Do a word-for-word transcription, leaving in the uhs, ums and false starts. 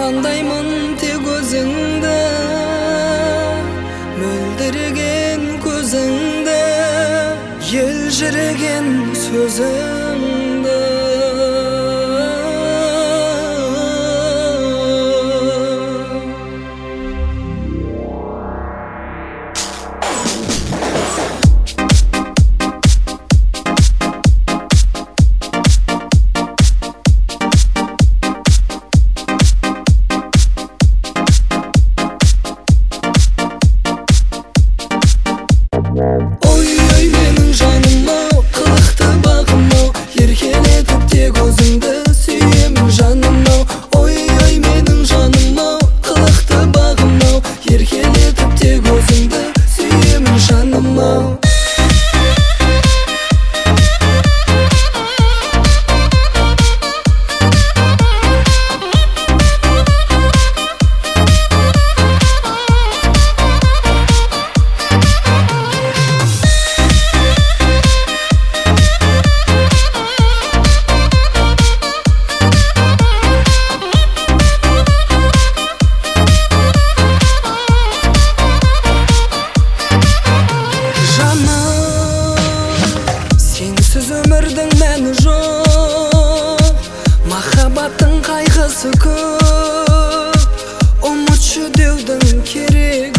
армандаймын тек өзіңді, мөлдіреген көзіңді, елжіреген сөзіңді. Ой, ой, менің жаным-ау, қылықты бағым-ау, еркелетіп тек өзіңді сүйемін жаным-ау. Ой, ой, менің жаным-ау, қылықты бағым-ау, еркелетіп тек өзіңді сүйемін жаным-ау. Сенсіз өмірдің мәні жоқ, махаббаттың қайғысы көп, ұмытшы деудің керек